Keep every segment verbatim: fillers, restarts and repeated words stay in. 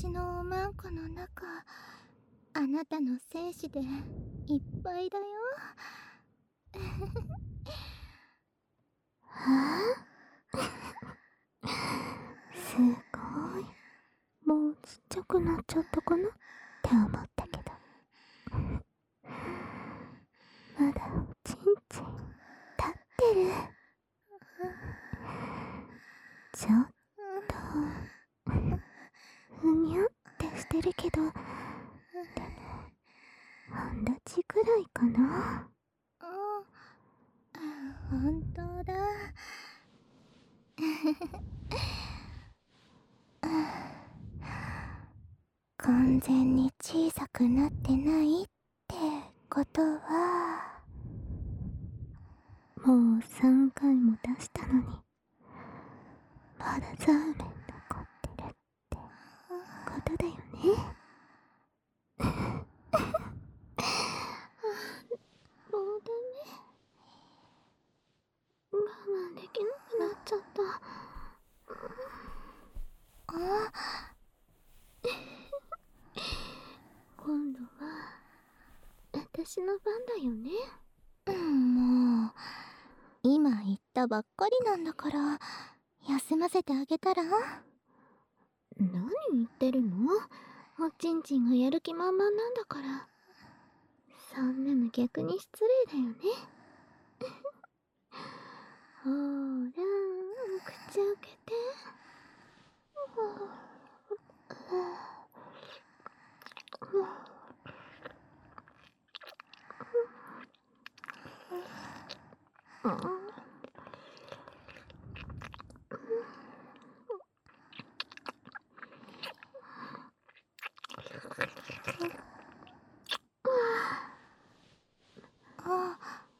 私のおまんこの中、あなたの精子でいっぱいだよ。 はぁすごい。もうちっちゃくなっちゃったかなって思ったけど。まだおちんちん立ってる。ちょっとふにゃってしてるけど、でも半立ちくらいかな。 あ、ほんとだ。完全に小さくなってないってことは、 もうさんかいも出したのに、まだザーメン残ってるってことだよね。もうダメ。我慢できなくなっちゃった。 あ今度は私の番だよね。 うん、もう今言ったばっかりなんだから休ませてあげたら。 何言ってるの？おちんちんがやる気満々なんだから。そんなの逆に失礼だよね。ほーら、口開けて。 あ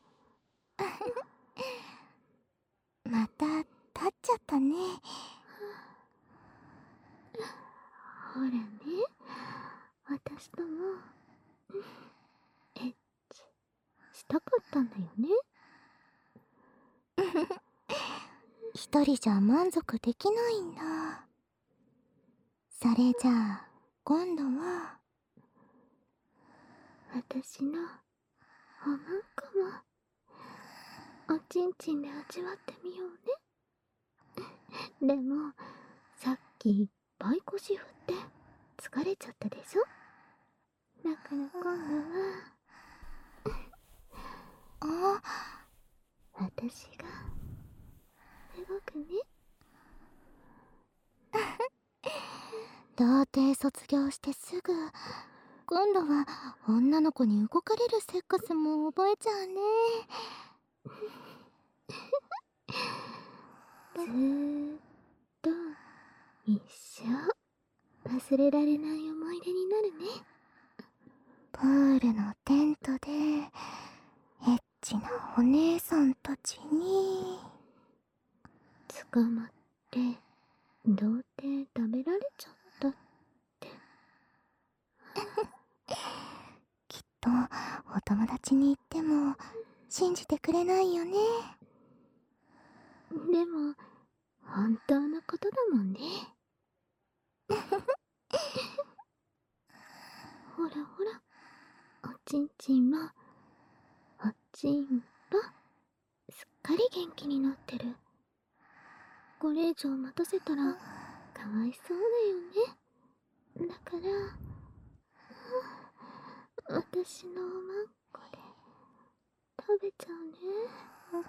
また立っちゃったね。 ほらね、私ともエッチしたかったんだよね。 一人じゃ満足できないんだ。それじゃあ今度は私のおまんこもおちんちんで味わってみようね。でもさっきいっぱい腰振って疲れちゃったでしょ。だから今度はあ私が動くね。 童貞卒業してすぐ今度は女の子に動かれるセックスも覚えちゃうね。 ずーっと一生忘れられない思い出になるね。 プールのテントでエッチなお姉さんたちに捕まって童貞食べられちゃったって。 きっとお友達に言っても信じてくれないよね。 でも本当のことだもんね。ほらほら、おちんちんもおちんぽすっかり元気になってる。これ以上待たせたらかわいそうだよね。だから私のおまんこで食べちゃうね。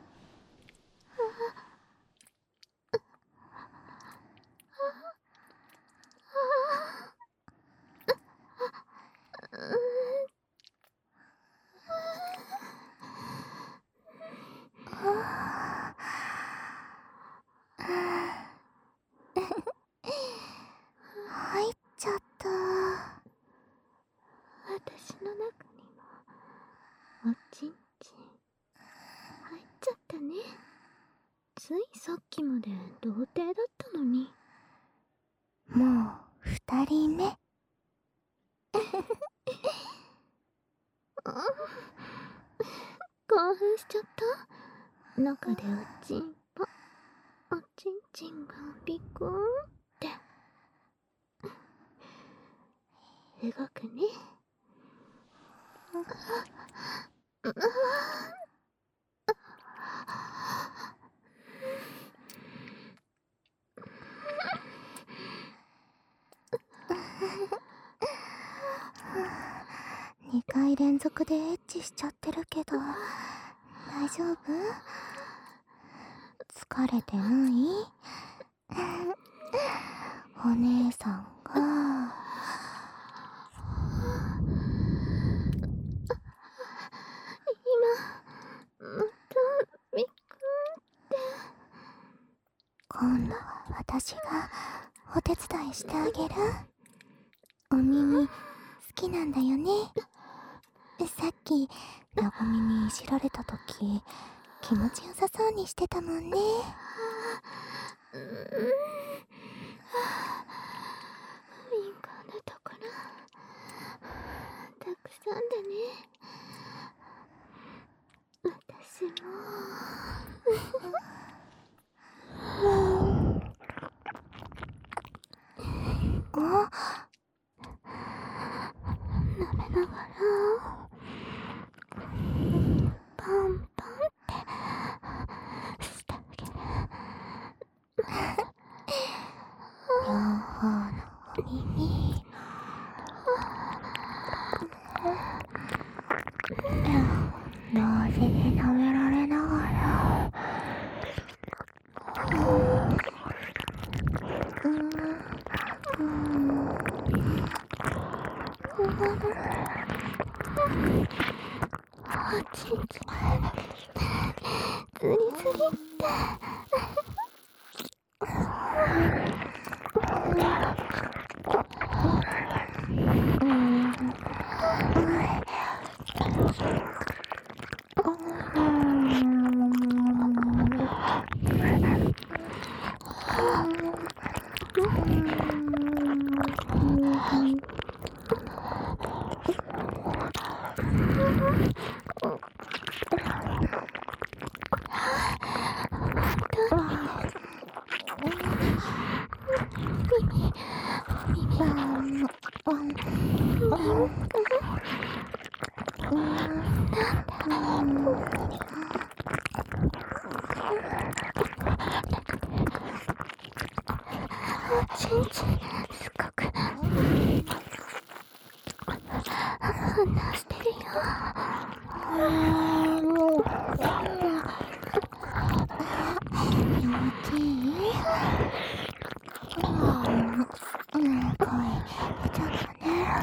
入っちゃった。 私の中にもおちんちん入っちゃったね。ついさっきまで童貞だったのに。 もう二人目。 興奮しちゃった。中でおちんぽおちんちんがビクーンって。 動くね。 にかい連続でエッチしちゃってるけど大丈夫？疲れてない？お姉さんが今またみくんって今度は私がお手伝いしてあげる。お耳好きなんだよね。さっきなごみにいじられたとき気持ちよさそうにしてたもんね。 うん、敏感なところたくさんでね。私もあ、 舐めながらパンパンってしてあげる。 両方のお耳両手で舐められながらあちんちんズリズリってちんちんすごく離してるよ。 気持ちいい？うん、声出ちゃったね。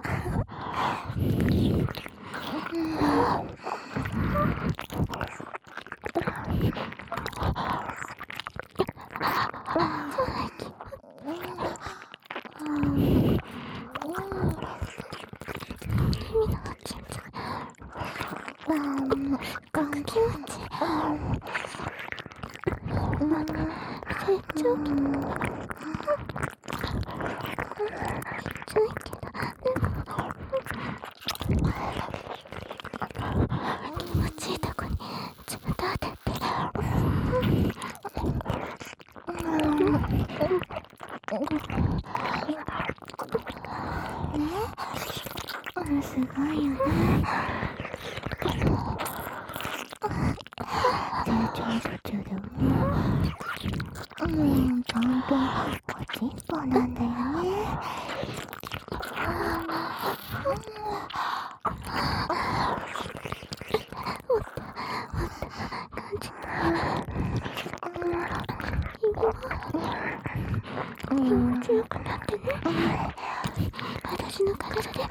君のおちんちんすっごく気持ちいい。成長期きついけどでも気持ちいいとこにちゃんと当ててね、すごいよね。成長途中でもうんちゃんとおちんぽなんだよね。 気持ちよくなってね。私の体で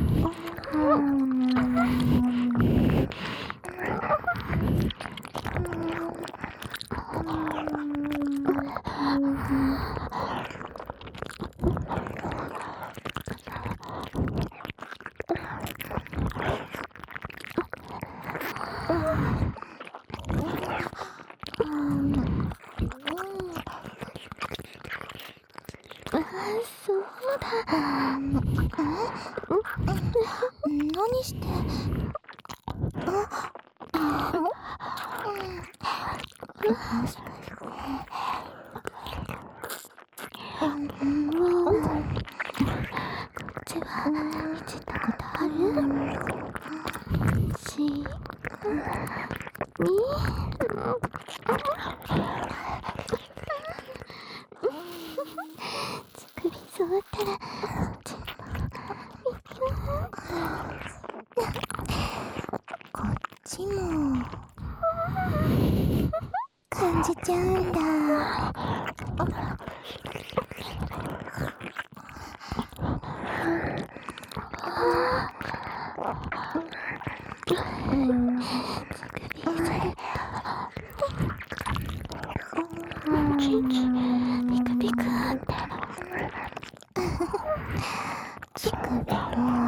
そうだ。 何して？あ、 こっちは触ったら全部こっちも感じちゃうんだ。うんキンキピクピク乳首と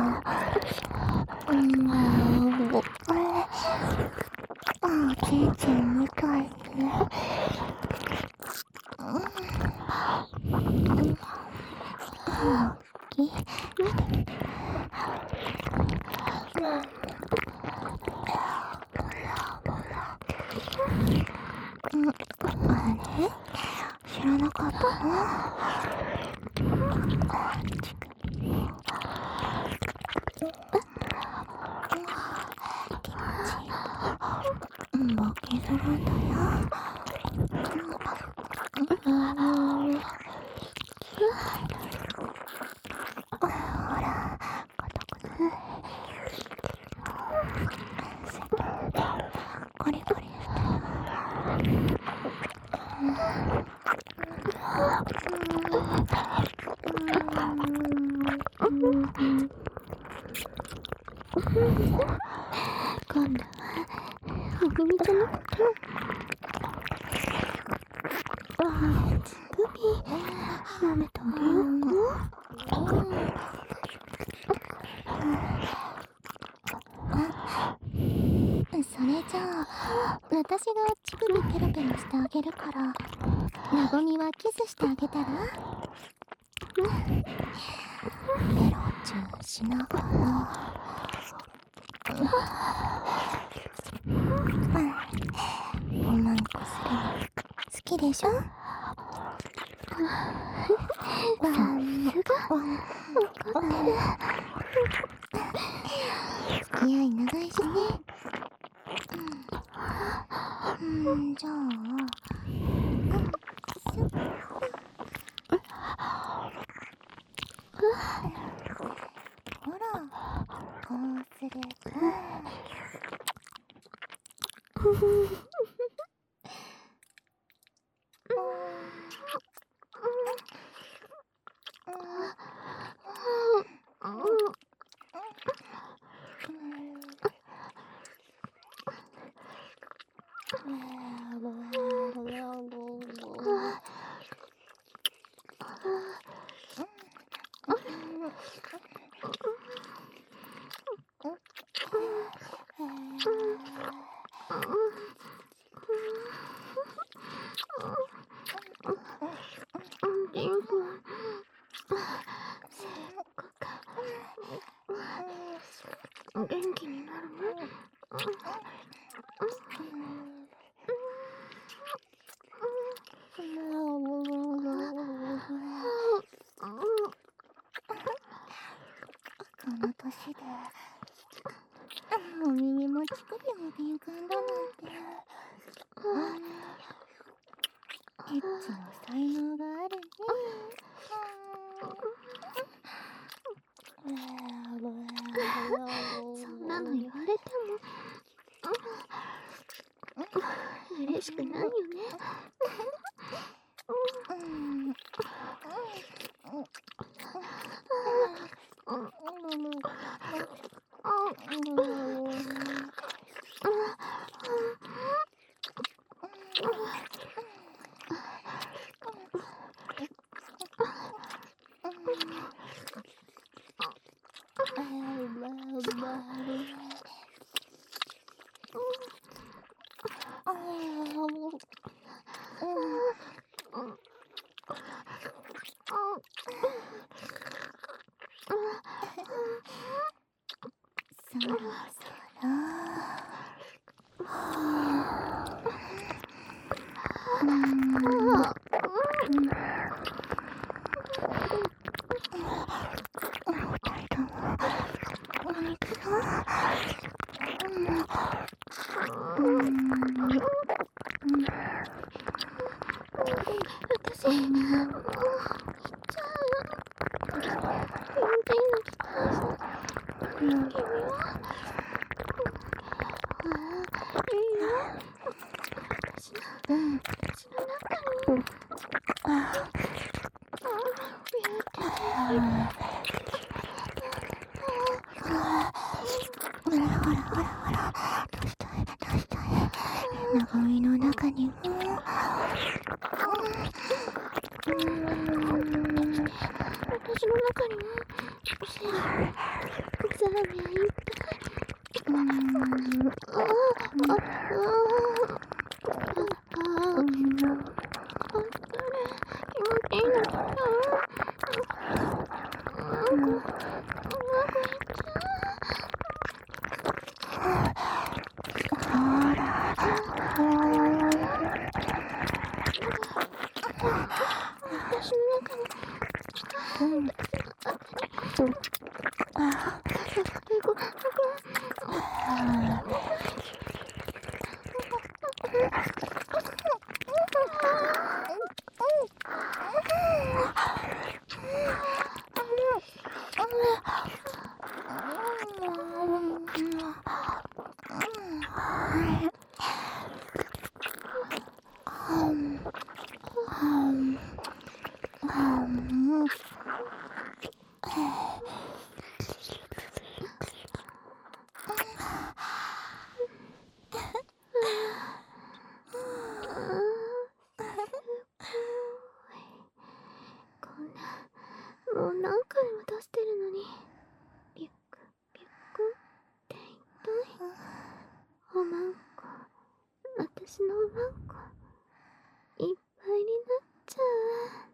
うんあれあおちんちんみたいね。大きい。あれ知らなかったの？気持ちいい。ボケするんだよ。ほら、コリコリして今度はおぐみちゃんのこと乳首舐めてあげようか。 それじゃあ私が乳首ペロペロしてあげるからなごみはキスしてあげたら？ペロチューしながらおまんこするの好きでしょ？ さすが分かってる。 付き合い長いしね。うん、うん、じゃあほらこうすると元気になるね。 この年でお耳も乳首も敏感だなんてエッチの才能があるね。 そんなの言われても嬉しくないよね。 そろそろ君は。ああ、いいよ。私の、私の中に。ああ、ビューティほらほらほらほら、どうしたいどうしたい。長身の中にも私の中にもせやザーメンいっぱい。 うーんああああああ、あれ気持ちいいのかな。うんこ、うんこいっちゃほら私の中に。 うんあご、ご、こんな、もう何回も出してるのに、ビュックビュックっていっぱい。おまんこ、私のおまんこいっぱいになっちゃう。